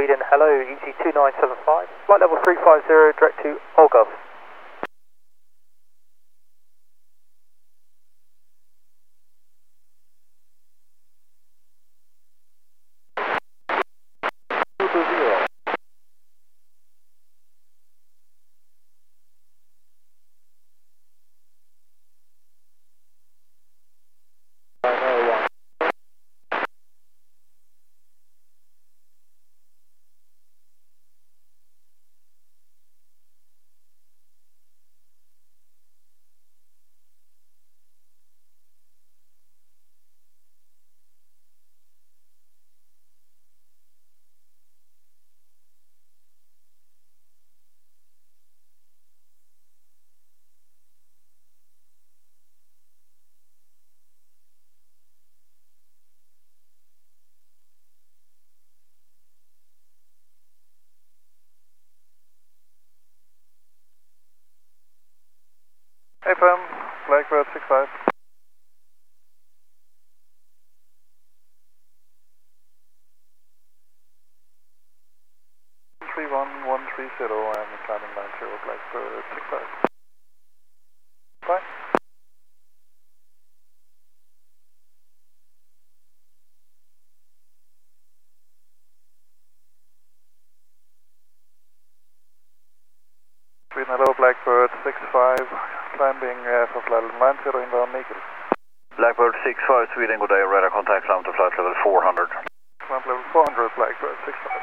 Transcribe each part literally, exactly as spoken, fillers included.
Sweden, hello, E T two nine seven five, flight level three five zero, direct to Olgov. two two zero. F M, Blackbird six five. three one one three zero, I'm climbing nine zero, Blackbird six five. Bye. Sweden, hello, Blackbird six five, climbing uh, for flight level nine zero inbound Mekel. Blackbird six five, Sweden, good day, radar contact, climb to flight level four hundred. Climb level four hundred, Blackbird six five.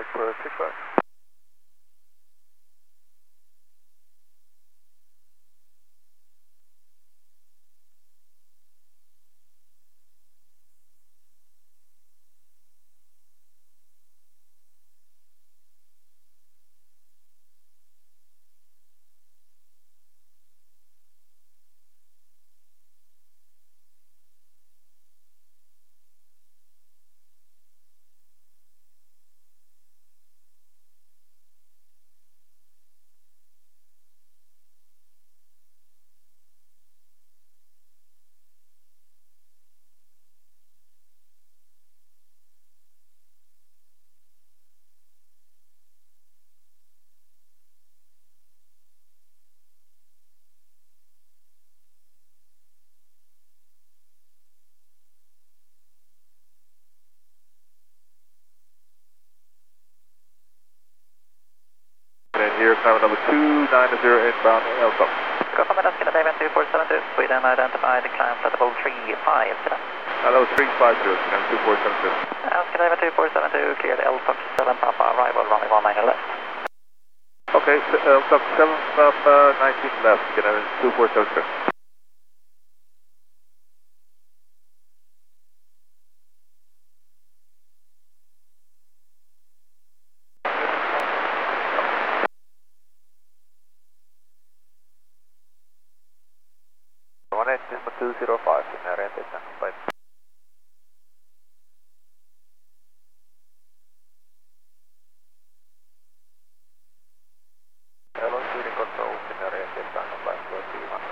Blackbird six five. And here, climb number two nine zero inbound Elton. Go from Alaska, Diamond two four seven two, Sweden identified, climb flight level three five zero. Hello, three five zero, Sweden two four seven two. Alaska, Diamond two four seven two, cleared L Fox seven Papa, arrival runway one nine left. Okay, Elton seven Papa nineteen left, Sweden two four seven two. one eight two zero five, orientation, bye. Hello, Sweden control, orientation, Blackbird three one.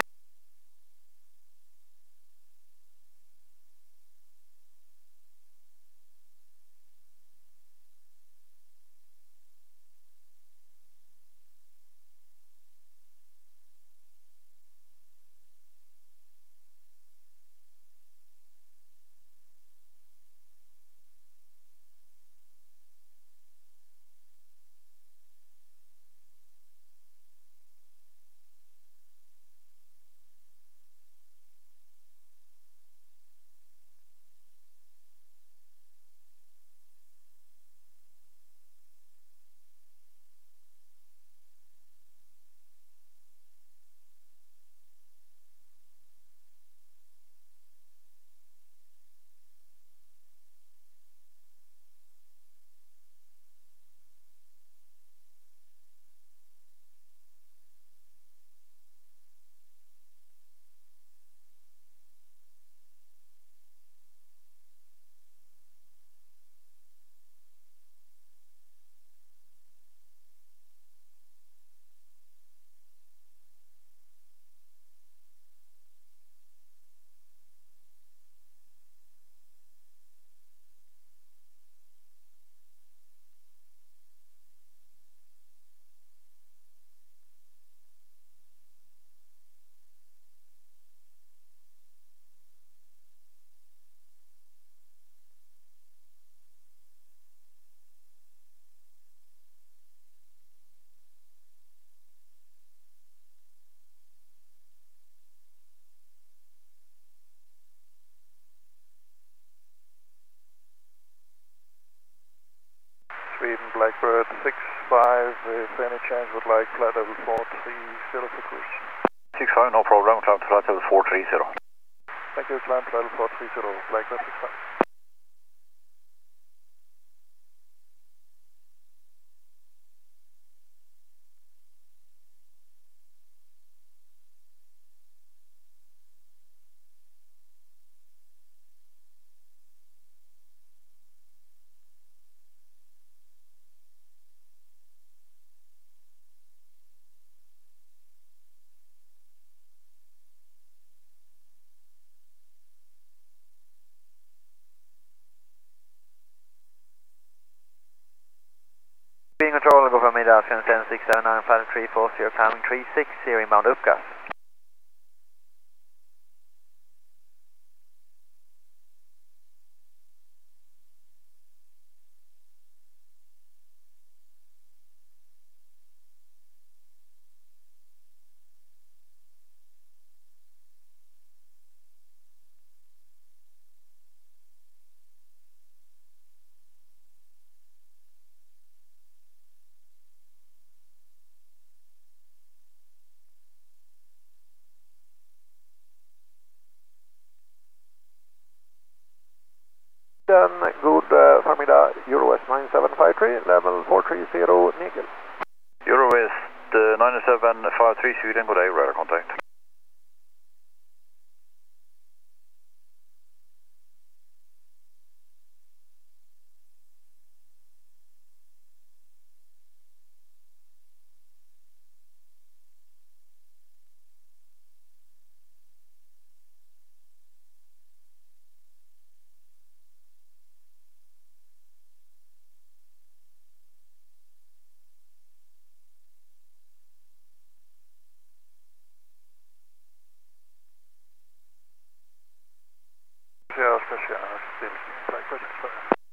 Sweden Blackbird six five, if any chance would like flight level four three zero for cruise. six five, no problem, climb to flight level four three zero. Thank you, climb flight level four three zero, Blackbird six five. Being control, go from Midafrican seven six seven nine five three four zero, climbing three six zero, inbound Upgas. nine seven five three, level four three zero, Nigel. Eurowest uh, nine seven five three Sweden, good day, radar contact. Jag ska köra till flight project för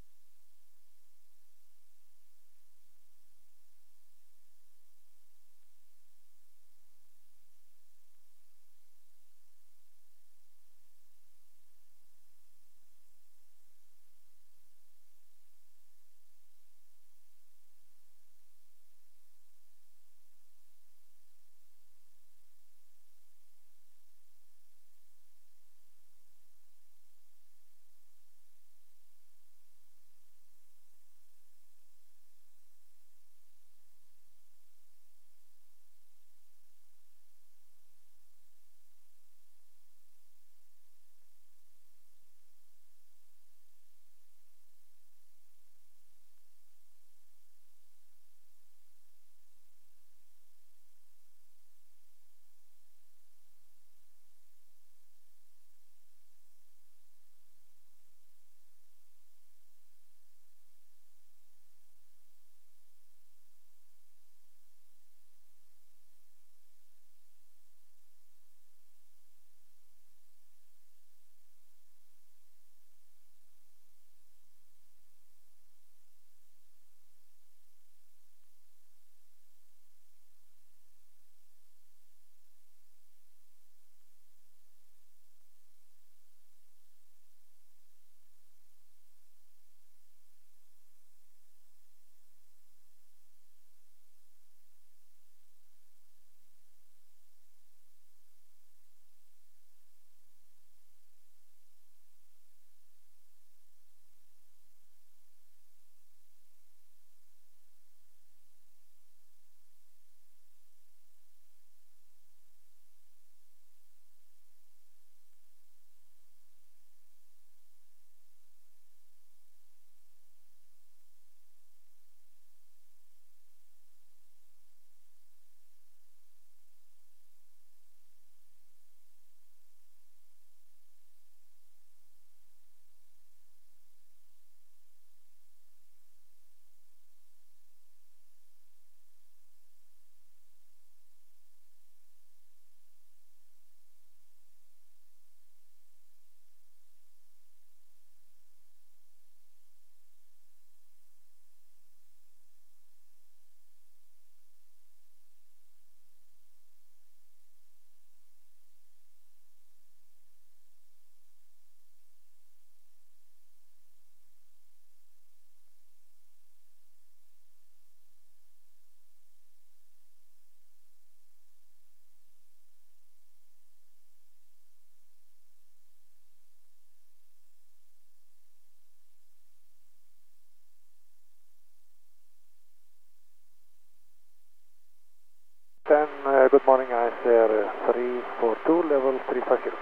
Then, uh, good morning, guys. Air uh, three four two, level three five zero.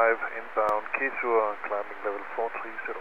five inbound Kisua, climbing level four three zero.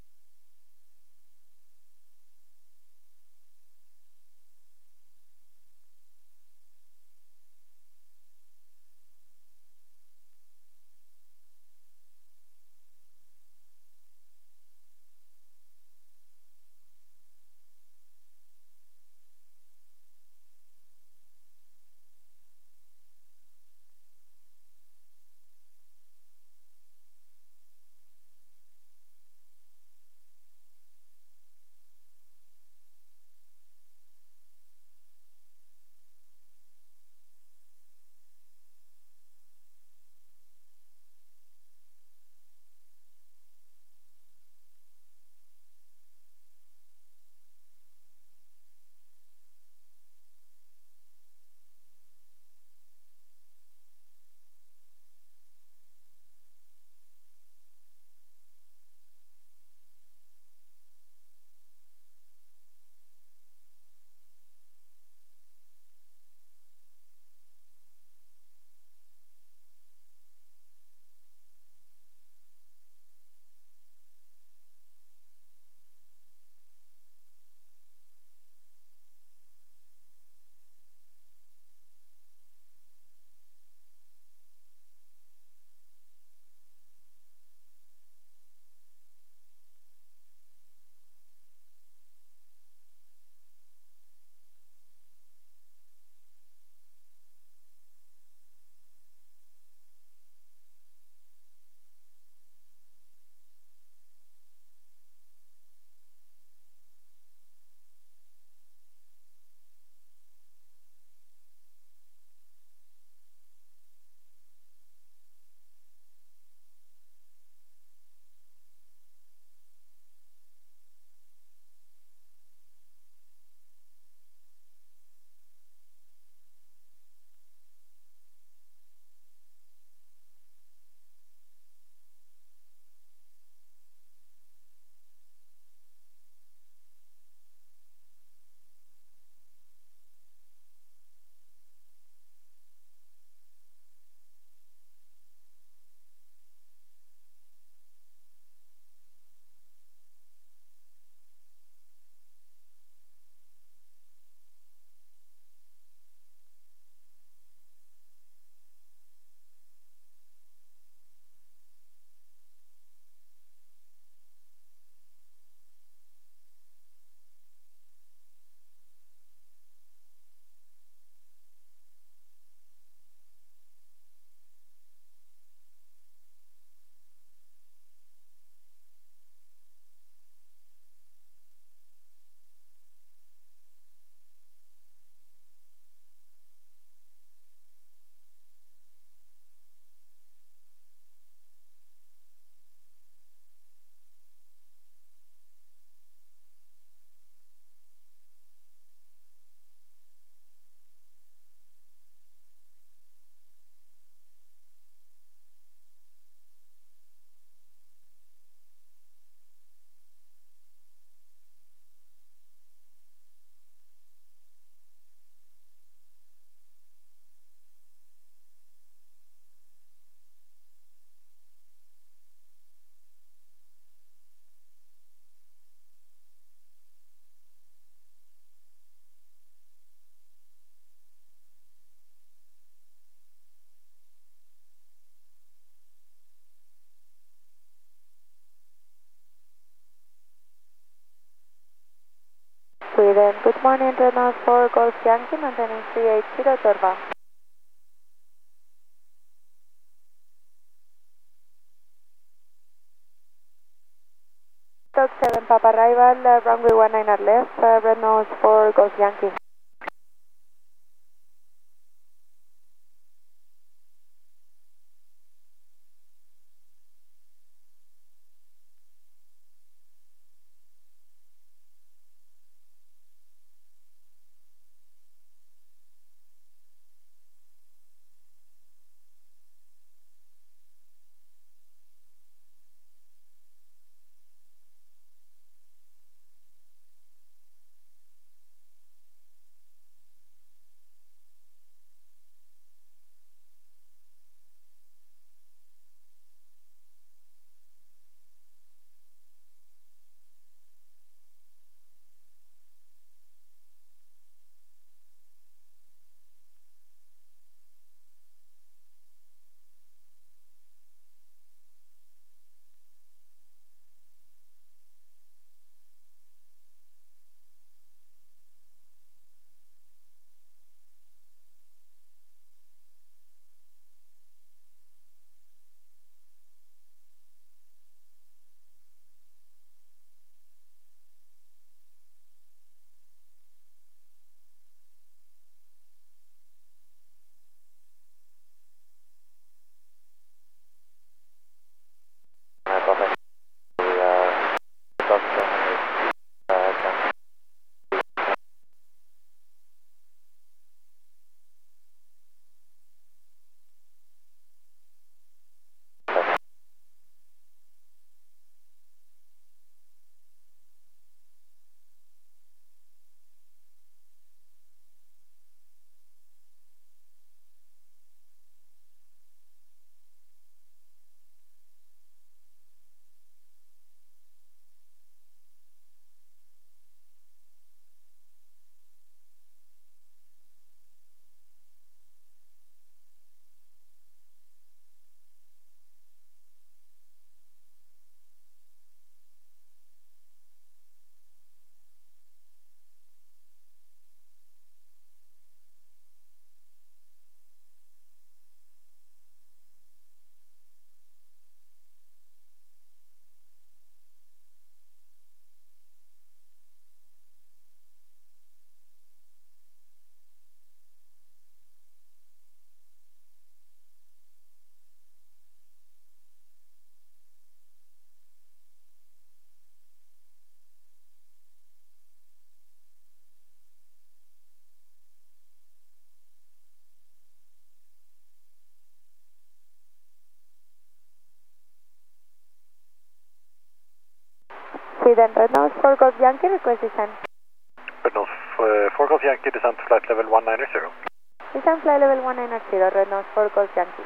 Sweden, good morning, Renault four Golf Yankee, maintaining three eight zero Torba. Stock seven Papa arrival, uh, runway one nine at left, uh, Renault four Golf Yankee. Sweden, Red Nose four Golf Yankee, request descent. Red Nose uh, four Golf Yankee, descent to flight level one nine zero. Descent flight level one nine zero, Red Nose four Golf Yankee.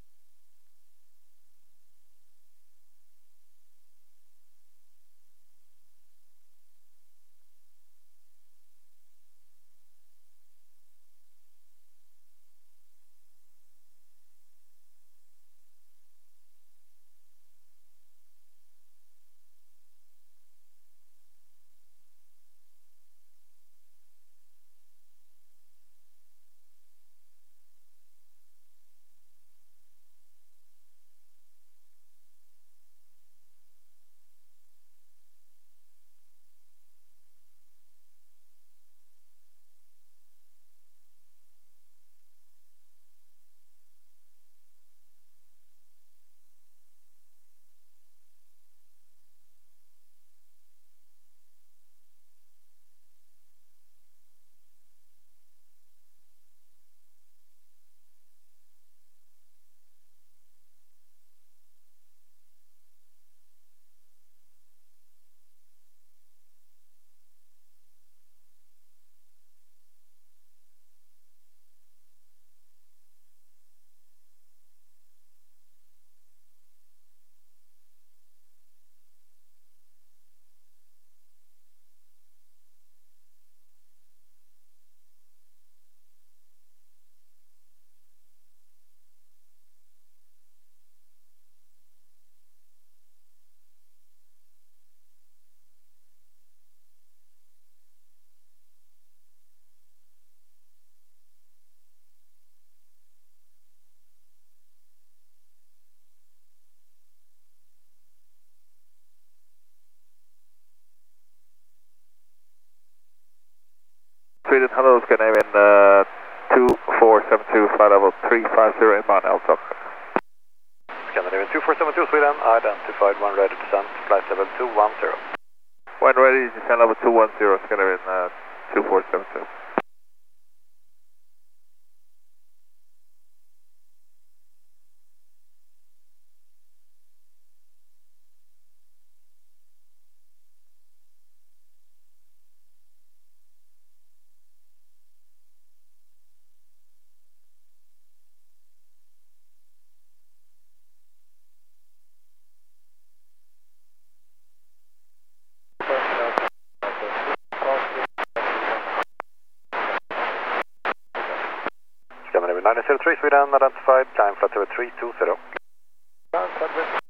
Sweden, hello, Scandinavian uh, two four seven two, flight level three five zero inbound L T O C. Scandinavian two four seven two, Sweden, identified when ready to descend, flight level two one zero. When ready, descend level two one zero, Scandinavian uh, two four seven two. Scandinavian nine zero three, Sweden, identified, climb flight level three two zero.